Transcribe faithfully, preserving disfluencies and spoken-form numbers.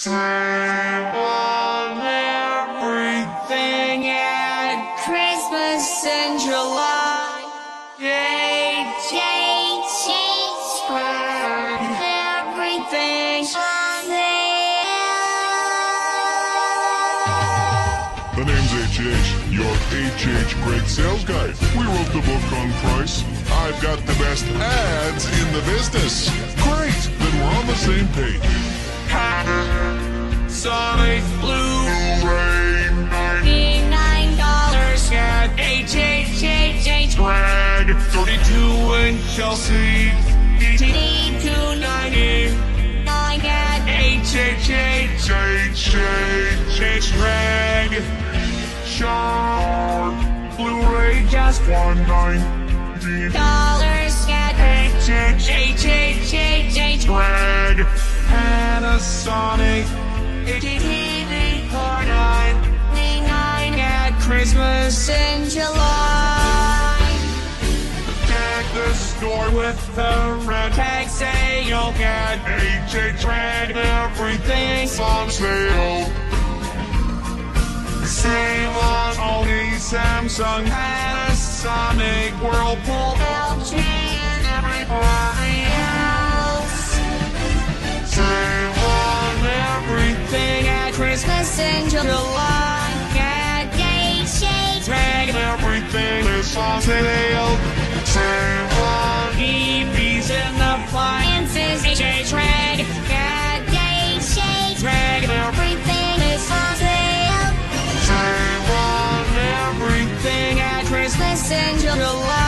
Save on everything at Christmas in July. H H H everything's on sale. The name's H H, your H H Greg sales guy. We wrote the book on price. I've got the best ads in the business. Great, then we're on the same page. Sonic Blu-ray, ninety-nine dollars at H H H Greg. thirty-two inch L C D, two ninety-nine at H H H H Greg. Sharp Blu-ray just one ninety dollars at H H H H Greg. Panasonic T V for ninety-nine at Christmas in July. At the store with the red tag sale at H H Red, everything's on sale. Save on Sony, Samsung, Panasonic, Whirlpool, L G, and everybody else. Save on everything at Christmas in July. At H H Red, everything is on sale. Save on T Vs and appliances. H H Red, at H H Red, everything is on sale. Save on everything at Christmas in July.